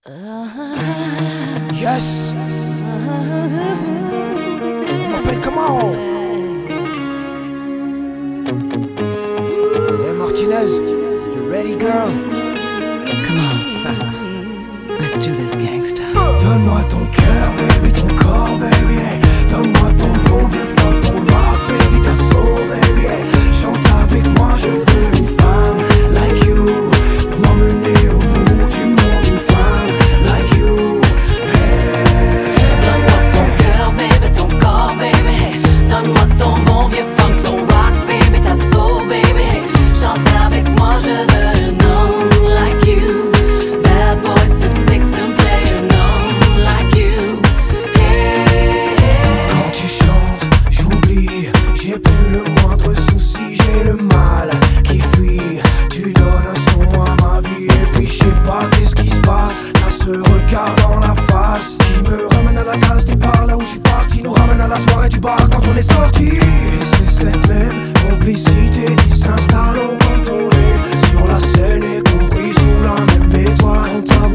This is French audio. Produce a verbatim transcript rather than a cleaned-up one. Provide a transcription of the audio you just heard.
Yes. M'appelle comment? Hey Martinez, you ready girl? Come on, let's do this gangsta. Donne-moi ton cœur baby, ton corps baby, hey. Donne-moi ton bon vieux funk, ton rock baby, ta soul baby, hey. Chante avec moi, je veux une femme like you, pour m'emmener au bout du monde, une femme like you, hey. Donne-moi ton cœur baby, ton corps baby, hey. Donne-moi ton bon vieux funk, ton rock baby, ta soul baby, hey. Chante avec moi, je veux un homme like you. Bad boy too sick to play an homme like you, hey, hey. Quand tu chantes, j'oublie, j'ai plus le moindre souci, j'ai le mal qui fuit. Tu donnes un son à ma vie et puis je sais pas qu'est-ce qui se passe. T'as ce regard dans la face qui me ramène à la case départ, là où je suis parti, nous ramène à la soirée du bar quand on est sorti. Et c'est cette même complicité qui s'installe au quand on est sur la scène et compris sous la même étoile. On travaille